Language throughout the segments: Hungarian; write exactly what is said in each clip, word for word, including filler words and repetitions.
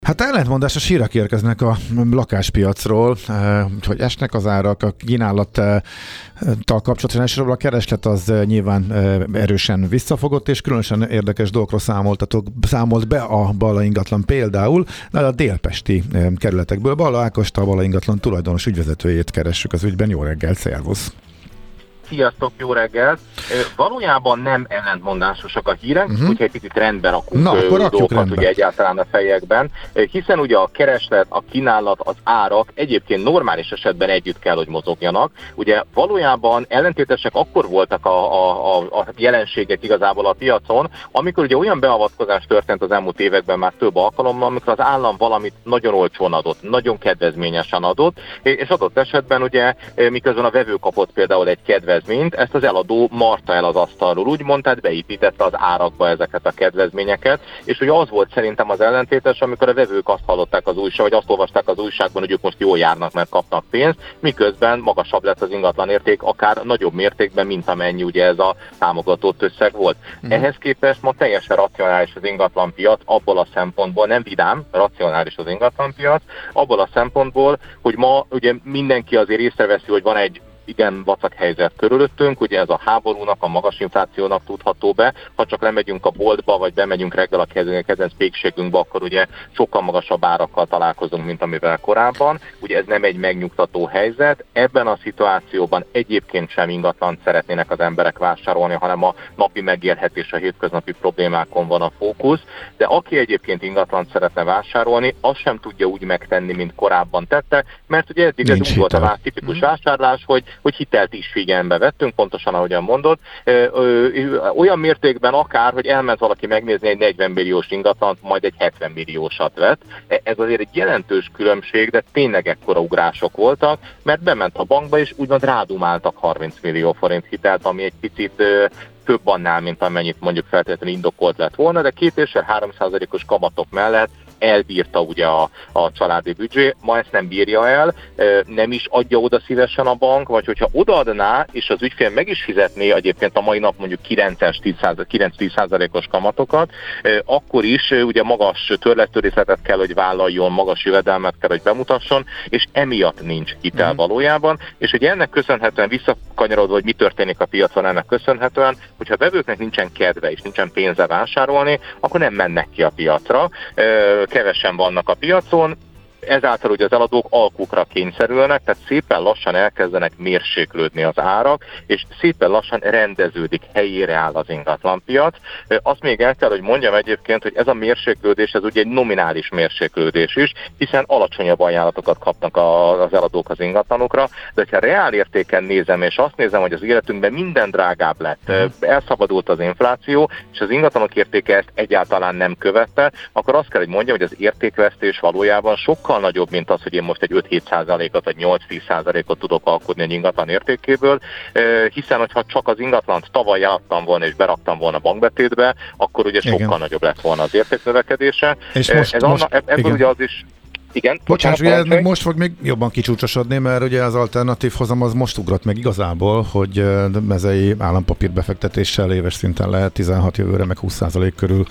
Hát ellentmondásos hírek érkeznek a lakáspiacról, hogy esnek az árak, a kínálattal kapcsolatban, és a kereslet az nyilván erősen visszafogott, és különösen érdekes dolgokról számoltatok, számolt be a Balla Ingatlan például, de a délpesti kerületekből. Balla Ákost, a Balla Ingatlan tulajdonos ügyvezetőjét keressük az ügyben. Jó reggelt, szervusz! Sziasztok, jó reggelt! Valójában nem ellentmondásosak a hírek, uh-huh. úgyhogy egy picit rendben rakunk Na, dolgokat ugye egyáltalán a fejekben, hiszen ugye a kereslet, a kínálat, az árak egyébként normális esetben együtt kell, hogy mozogjanak. Ugye valójában ellentétesek akkor voltak a, a, a, a jelenségek igazából a piacon, amikor ugye olyan beavatkozás történt az elmúlt években már több alkalommal, amikor az állam valamit nagyon olcsón adott, nagyon kedvezményesen adott, és adott esetben ugye miközben a vevő kapott például egy kedvezményt, ezt az eladó marta el az asztalról, úgymond, tehát beépítette az árakba ezeket a kedvezményeket, és ugye az volt szerintem az ellentétes, amikor a vevők azt hallották az újság, vagy azt olvasták az újságban, hogy ők most jól járnak, mert kapnak pénzt, miközben magasabb lett az ingatlan érték, akár nagyobb mértékben, mint amennyi ugye ez a támogatott összeg volt. Mm. Ehhez képest ma teljesen racionális az ingatlanpiac, abból a szempontból, nem vidám, racionális az ingatlanpiac, abból a szempontból, hogy ma ugye mindenki azért észreveszi, hogy van egy igen vacak helyzet körülöttünk, ugye ez a háborúnak, a magas inflációnak tudható be, ha csak lemegyünk a boltba, vagy bemegyünk reggel a kedvenc pékségünkbe, akkor ugye sokkal magasabb árakkal találkozunk, mint amivel korábban, ugye ez nem egy megnyugtató helyzet, ebben a szituációban egyébként sem ingatlant szeretnének az emberek vásárolni, hanem a napi megélhetés, a hétköznapi problémákon van a fókusz, de aki egyébként ingatlant szeretne vásárolni, azt sem tudja úgy megtenni, mint korábban tette, mert ugye eddig ez úgy volt a tipikus vásárlás, hogy hogy hitelt is figyelembe vettünk, pontosan ahogyan mondod, ö, ö, olyan mértékben akár, hogy elment valaki megnézni egy negyven milliós ingatlant, majd egy hetven milliósat vett. Ez azért egy jelentős különbség, de tényleg ekkora ugrások voltak, mert bement a bankba, és úgymond rádumáltak harminc millió forint hitelt, ami egy picit ö, több annál, mint amennyit mondjuk feltétlenül indokolt lett volna, de két és három százalékos kamatok mellett elbírta ugye a, a családi büdzsé, ma ezt nem bírja el, nem is adja oda szívesen a bank, vagy hogyha odaadná, és az ügyfél meg is fizetné egyébként a mai nap mondjuk kilenc-tíz százalékos kamatokat, akkor is ugye magas törlettörészletet kell, hogy vállaljon, magas jövedelmet kell, hogy bemutasson, és emiatt nincs hitel valójában, és ugye ennek köszönhetően visszakanyarodva, hogy mi történik a piacon ennek köszönhetően, hogyha a vevőknek nincsen kedve és nincsen pénze vásárolni, akkor nem mennek ki a piacra, kevesen vannak a piacon, ezáltal ugye az eladók alkukra kényszerülnek, tehát szépen lassan elkezdenek mérséklődni az árak, és szépen lassan rendeződik, helyére áll az ingatlanpiac. Azt még el kell, hogy mondjam egyébként, hogy ez a mérséklődés, ez ugye egy nominális mérséklődés is, hiszen alacsonyabb ajánlatokat kapnak az eladók az ingatlanokra, de ha reál értéken nézem, és azt nézem, hogy az életünkben minden drágább lett, elszabadult az infláció, és az ingatlanok értéke ezt egyáltalán nem követte, akkor azt kell, hogy mondjam, hogy az értékvesztés valójában sokkal nagyobb, mint az, hogy én most egy öt-hét százalékot vagy nyolc-tíz százalékot tudok alkotni egy ingatlan értékéből, hiszen hogyha csak az ingatlant tavaly adtam volna és beraktam volna bankbetétbe, akkor ugye sokkal igen. nagyobb lett volna az értéknövekedése. És most, Ez most, anna, ebből igen. ugye az is Igen, bocsánat, ugye ez még most fog még jobban kicsúcsosodni, mert ugye az alternatív hozam az most ugrott meg igazából, hogy mezei állampapír befektetéssel éves szinten lehet tizenhat jövőre meg húsz százalék körül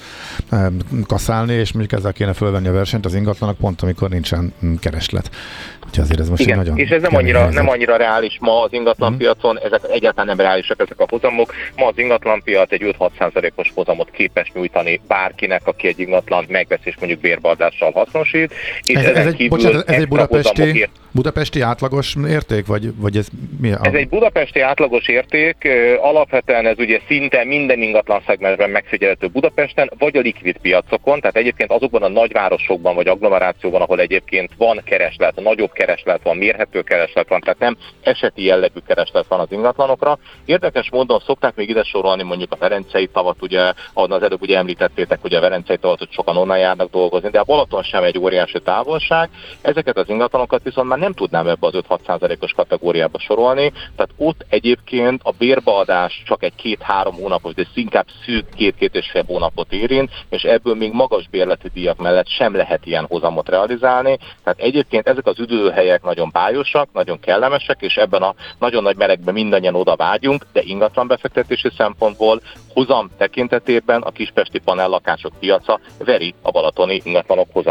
kaszálni, és mondjuk ezzel kéne fölvenni a versenyt az ingatlanak pont, amikor nincsen kereslet. Úgyhogy azért ez most igen, nagyon és ez nem annyira, nem annyira reális ma az ingatlanpiacon, mm. ezek egyáltalán nem reálisak ezek a hozamok. Ma az ingatlanpiac egy öt-hat százalékos hozamot képes nyújtani bárkinek, aki egy ingatlant megvesz és mondjuk bérbeadással hasznosít. És ez, ez, egy, bocsánat, ez egy budapesti, budapesti átlagos érték, vagy, vagy ez mi? Ez egy budapesti átlagos érték, alapvetően ez ugye szinte minden ingatlan szegmensben megfigyelhető Budapesten, vagy a likvid piacokon, tehát egyébként azokban a nagyvárosokban, vagy agglomerációban, ahol egyébként van kereslet, nagyobb kereslet van, mérhető kereslet van, tehát nem eseti jellegű kereslet van az ingatlanokra. Érdekes módon szokták még ide sorolni mondjuk a Verencei tavat, ugye, ahol az előbb ugye említettétek, hogy a Verencei tavat, hogy sokan onnan járnak dolgozni, de a Balaton sem egy óriási távolság. Ezeket az ingatlanokat viszont már nem tudnám ebbe az öt-hat százalékos kategóriába sorolni, tehát ott egyébként a bérbeadás csak egy két-három hónapos, de inkább szűk két-két és fél hónapot érint, és ebből még magas bérleti díjak mellett sem lehet ilyen hozamot realizálni. Tehát egyébként ezek az üdülőhelyek nagyon bájosak, nagyon kellemesek, és ebben a nagyon nagy melegben mindannyian oda vágyunk, de ingatlan befektetési szempontból hozam tekintetében a kispesti panellakások piaca veri a balatoni ingatlanok hozamát.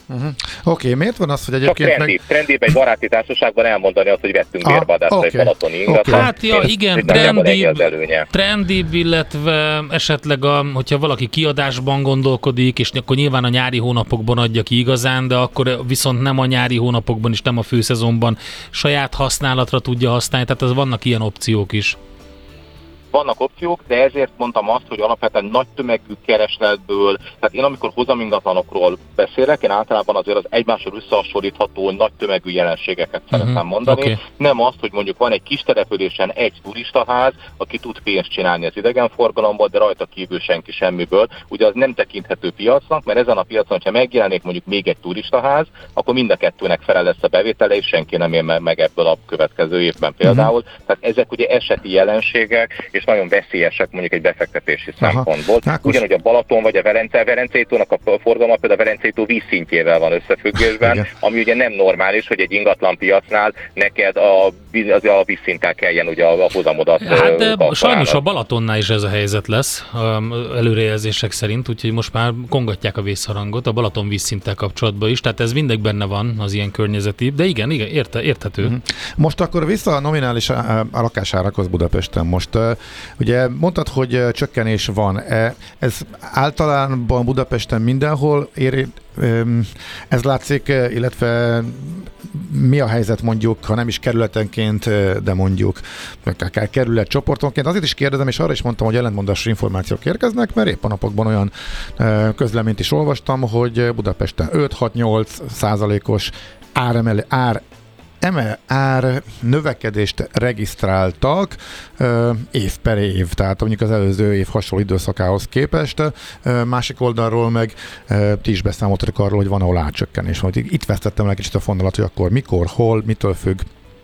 Uh-huh. Oké, okay, miért van az, hogy egyébként... Csak trendi, meg... trendibb egy baráti társaságban elmondani azt, hogy vettünk ah, bérbeadásra okay. egy balatoni ingatlan. Okay. Hát ja, igen, trendibb, trendibb, illetve esetleg, a, hogyha valaki kiadásban gondolkodik, és akkor nyilván a nyári hónapokban adja ki igazán, de akkor viszont nem a nyári hónapokban és nem a főszezonban saját használatra tudja használni, tehát az vannak ilyen opciók is. Vannak opciók, de ezért mondtam azt, hogy alapvetően nagy tömegű keresletből, tehát én amikor hozamingatlanokról beszélek, én általában azért az egymásról összehasonlítható nagy tömegű jelenségeket uh-huh. szeretem mondani. Okay. Nem azt, hogy mondjuk van egy kis településen egy turistaház, aki tud pénzt csinálni az idegenforgalomból, de rajta kívül senki semmiből. Ugye az nem tekinthető piacnak, mert ezen a piacon, ha megjelenik mondjuk még egy turistaház, akkor mind a kettőnek felel lesz a bevétele, és senki nem ér meg ebből a következő évben például. Uh-huh. Tehát ezek ugye eseti jelenségek, és nagyon veszélyesek mondjuk egy befektetési Aha. szempontból. Ákos. Ugyanúgy a Balaton vagy a Velence, a Velencei tónak a forgalma például a Velencei tó vízszintjével van összefüggésben, Igen. ami ugye nem normális, hogy egy ingatlan piacnál neked a, a vízszinttel kelljen ugye a hozamodat Hát de sajnos a Balatonnál is ez a helyzet lesz előrejelzések szerint, úgyhogy most már kongatják a vészharangot a Balaton vízszinttel kapcsolatban is, tehát ez mindig benne van az ilyen környezeti, de igen, igen érte, érthető. Uh-huh. Most akkor vissza a nominális a, a lakásárakhoz Budapesten. Most ugye mondtad, hogy csökkenés van. Ez általában Budapesten mindenhol ér, ez látszik, illetve mi a helyzet mondjuk, ha nem is kerületenként, de mondjuk akár kerület csoportonként. Azért is kérdezem, és arra is mondtam, hogy ellentmondásos információk érkeznek, mert épp a napokban olyan közleményt is olvastam, hogy Budapesten öt-hat-nyolc százalékos áremele, ár Emel ár növekedést regisztráltak ö, év per év, tehát mondjuk az előző év hasonló időszakához képest. Ö, másik oldalról meg ö, ti is beszámoltatok arról, hogy van, ahol árcsökkenés van. Itt vesztettem le kicsit a fonalat, hogy akkor mikor, hol, mitől függ.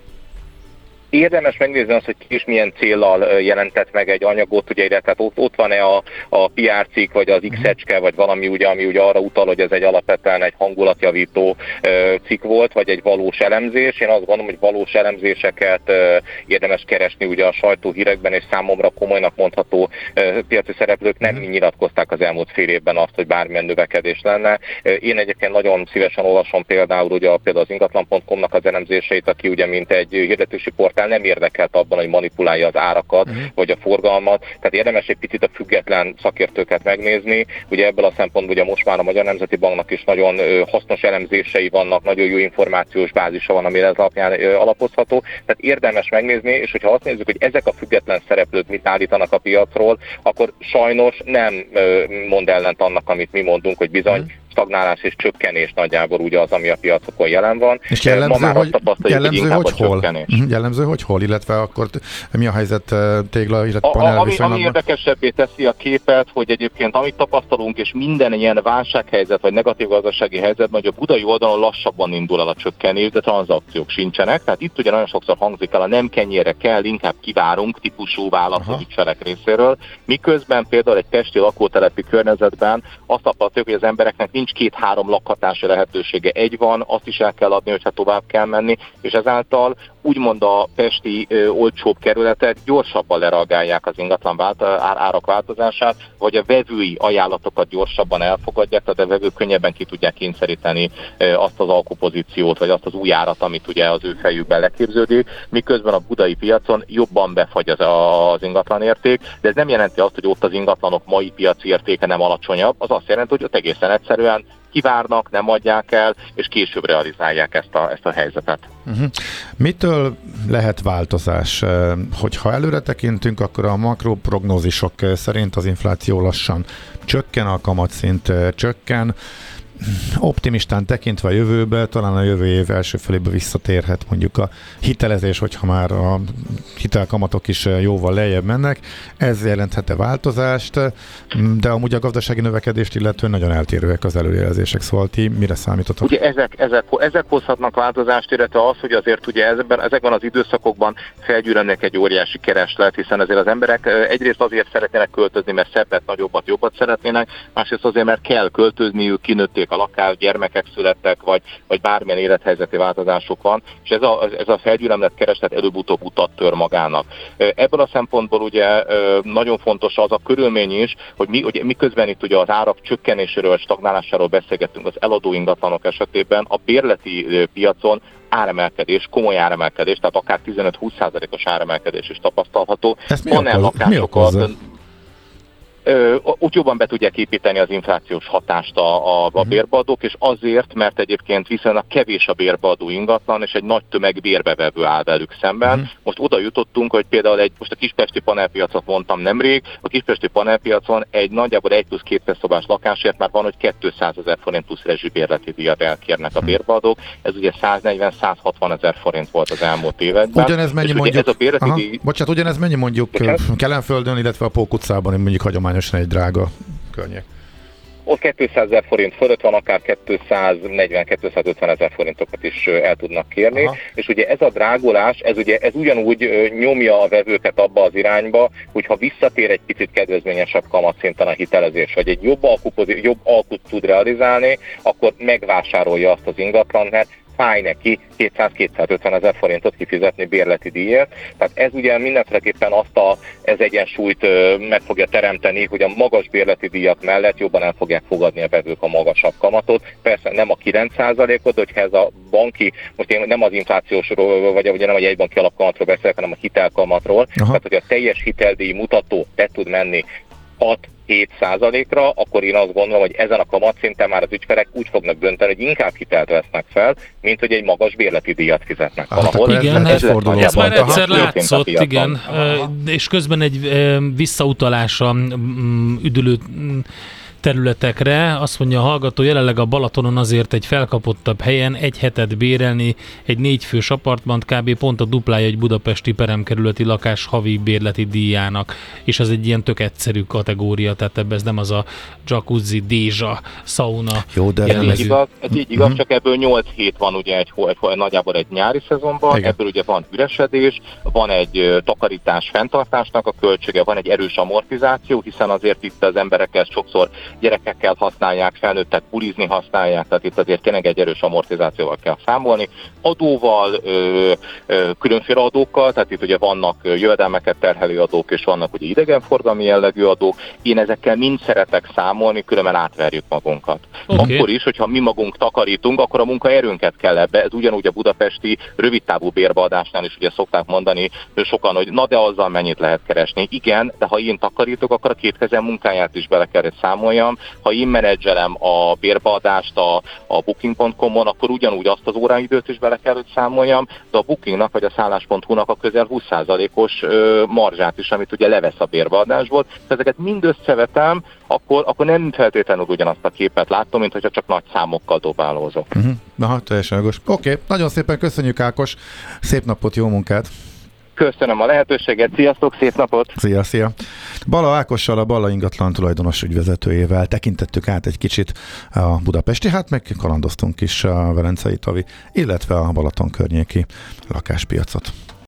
Érdemes megnézni azt, hogy ki is milyen céllal jelentett meg egy anyagot, ugye, tehát ott, ott van-e a, a pé er cikk, vagy az X-ecske, vagy valami, ugye, ami ugye arra utal, hogy ez egy alapvetően egy hangulatjavító cikk volt, vagy egy valós elemzés. Én azt gondolom, hogy valós elemzéseket érdemes keresni ugye a sajtóhírekben, és számomra komolynak mondható piaci szereplők nem nyilatkozták az elmúlt fél évben azt, hogy bármilyen növekedés lenne. Én egyébként nagyon szívesen olvasom például, ugye, például az ingatlan pont com-nak az elemzéseit, aki ugye mint egy hirdetési portál nem érdekelt abban, hogy manipulálja az árakat, uh-huh. vagy a forgalmat. Tehát érdemes egy picit a független szakértőket megnézni. Ugye ebből a szempontból ugye most már a Magyar Nemzeti Banknak is nagyon hasznos elemzései vannak, nagyon jó információs bázisa van, amire ez alapján alapozható. Tehát érdemes megnézni, és hogyha azt nézzük, hogy ezek a független szereplők mit állítanak a piacról, akkor sajnos nem mond ellent annak, amit mi mondunk, hogy bizony uh-huh. stagnálás és csökkenés nagyjából ugye az, ami a piacokon jelen van. És jellemző, hogy, jellemző, hogy hol? Jellemző, hogy hol, illetve akkor mi a helyzet tégla, illetve panel ami, ami érdekesebbé teszi a képet, hogy egyébként amit tapasztalunk, és minden ilyen válsághelyzet, vagy negatív gazdasági helyzetben, hogy a budai oldalon lassabban indul el a csökkenés, de tranzakciók sincsenek. Tehát itt ugye nagyon sokszor hangzik el a nem kenyérre kell, inkább kivárunk típusú válasz az ügyfelek részéről. Miközben például egy pesti lakótelepi környezetben azt tapasztaljuk, hogy az embereknek nincs két-három lakhatási lehetősége. Egy van, azt is el kell adni, hogyha tovább kell menni, és ezáltal úgymond a pesti ö, olcsóbb kerületek gyorsabban lereagálják az ingatlan vált, ár, árak változását, vagy a vevői ajánlatokat gyorsabban elfogadják, tehát a vevők könnyebben ki tudják kényszeríteni ö, azt az alkupozíciót, vagy azt az új árat, amit ugye az ő fejükben leképződik, miközben a budai piacon jobban befagy az, az ingatlan érték, de ez nem jelenti azt, hogy ott az ingatlanok mai piaci értéke nem alacsonyabb, az azt jelenti, hogy ott egészen egyszerűen kivárnak, nem adják el, és később realizálják ezt a, ezt a helyzetet. Uh-huh. Mitől lehet változás? Hogyha előre tekintünk, akkor a makroprognózisok szerint az infláció lassan csökken, a kamatszint csökken. Optimistán tekintve a jövőbe, talán a jövő év első felébe visszatérhet mondjuk a hitelezés, hogyha már a hitelkamatok is jóval lejjebb mennek. Ez jelenthet-e változást, de amúgy a gazdasági növekedést illetően nagyon eltérőek az előjelzések, szóval ti mire számítotok? Ugye ezek, ezek, ezek hozhatnak változást, illetve az, hogy azért ugye ezekben, ezekben az időszakokban felgyűrömnek egy óriási kereslet, hiszen azért az emberek egyrészt azért szeretnének költözni, mert szebbet, nagyobbat, jobbat szeretnének, másrészt azért, mert kell költözniük, kinőtték fel, akár gyermekek születtek, vagy, vagy bármilyen élethelyzeti változások van, és ez a, ez a felgyülemlett kereslet előbb-utóbb utat tör magának. Ebből a szempontból ugye nagyon fontos az a körülmény is, hogy mi, ugye, miközben itt ugye az árak csökkenéséről, stagnálásáról beszélgettünk az eladó ingatlanok esetében, a bérleti piacon áremelkedés, komoly áremelkedés, tehát akár tizenöt-húsz százalékos áremelkedés is tapasztalható. Van lakásokat, úgy jobban be tudják építeni az inflációs hatást a, a, a bérbeadók, és azért, mert egyébként viszonylag kevés a bérbeadó ingatlan, és egy nagy tömeg bérbevevő áll velük szemben. Uh-huh. Most oda jutottunk, hogy például egy, most a kispesti panelpiacot mondtam nemrég, a kispesti panelpiacon egy nagyjából egy plusz két szobás lakásért már van, hogy kétszázezer forint plusz rezsibérleti díjat elkérnek a bérbeadók. Ez ugye száznegyven-százhatvan ezer forint volt az elmúlt években. Ugyanez mennyi és mondjuk, ez a bérleti díj... Bocsánat, ugyanez mennyi mondjuk Kelenföldön, illetve a Pók utcában, mondjuk hagyományosan egy drága környék? Ott kétszázezer forint fölött van, akár kétszáznegyven-kétszázötven ezer forintokat is el tudnak kérni. Aha. És ugye ez a drágulás, ez, ugye, ez ugyanúgy nyomja a vevőket abba az irányba, hogy ha visszatér egy picit kedvezményesebb kamatszinten a hitelezés, vagy egy jobb alkut, jobb alkut tud realizálni, akkor megvásárolja azt az ingatlan, mert fáj neki kétszáz-kétszázötven ezer forintot kifizetni bérleti díjért. Tehát ez ugye mindenféleképpen azt a, ez egyensúlyt ö, meg fogja teremteni, hogy a magas bérleti díjak mellett jobban el fogják fogadni a vevők a magasabb kamatot. Persze nem a kilenc százalékot, hogyha ez a banki, most én nem az inflációsról, vagy ugye nem a jegybanki alapkamatról beszélek, hanem a hitelkamatról. Aha. Tehát, hogy a teljes hiteldíj mutató be tud menni hat-hét százalékra, akkor én azt gondolom, hogy ezen a kamatszinten már az ügyfelek úgy fognak dönteni, hogy inkább hitelt vesznek fel, mint hogy egy magas bérleti díjat fizetnek ah, valahol. Igen, ez, ez, ez már egyszer látszott, igen, Aha. és közben egy visszautalás a üdülő területekre. Azt mondja a hallgató, jelenleg a Balatonon azért egy felkapottabb helyen egy hetet bérelni egy négyfős apartmant kb. Pont a duplája egy budapesti peremkerületi lakás havi bérleti díjának, és ez egy ilyen tök egyszerű kategória, tehát ebben ez nem az a jacuzzi, dézsa, sauna. Jó, de ez így igaz, ez így igaz, csak ebből nyolc hét van ugye egy, egy, nagyjából egy nyári szezonban, igen. Ebből ugye van üresedés, van egy takarítás fenntartásnak a költsége, van egy erős amortizáció, hiszen azért itt az emberekkel sokszor gyerekekkel használják, felnőttek bulizni használják, tehát itt azért tényleg egy erős amortizációval kell számolni. Adóval, ö, ö, különféle adókkal, tehát itt ugye vannak jövedelmeket terhelő adók, és vannak ugye idegenforgalmi jellegű adók. Én ezekkel mind szeretek számolni, különben átverjük magunkat. Okay. Akkor is, hogyha mi magunk takarítunk, akkor a munkaerőnket kell ebbe. Ez ugyanúgy a budapesti rövidtávú bérbeadásnál is ugye szokták mondani sokan, hogy na de azzal mennyit lehet keresni. Igen, de ha én takarítok, akkor a két kezem munkáját is bele kell számolni. Ha én menedzselem a bérbeadást a, a booking pont com-on, akkor ugyanúgy azt az óraidőt is bele kell, hogy számoljam, de a Bookingnak vagy a szállás pont hu-nak a közel húsz százalékos ö, marzsát is, amit ugye levesz a bérbeadásból. Ha ezeket mind összevetem, akkor, akkor nem feltétlenül ugyanazt a képet látom, mint hogyha csak nagy számokkal dobálózok. Uh-huh. Na, teljesen jogos. Oké, okay. Nagyon szépen köszönjük, Ákos. Szép napot, jó munkát! Köszönöm a lehetőséget, sziasztok, szép napot! Szia, szia! Balla Ákossal, a Balla ingatlan tulajdonos ügyvezetőjével tekintettük át egy kicsit a budapesti, hát meg kalandoztunk is a Velencei Tavi, illetve a Balaton környéki lakáspiacot.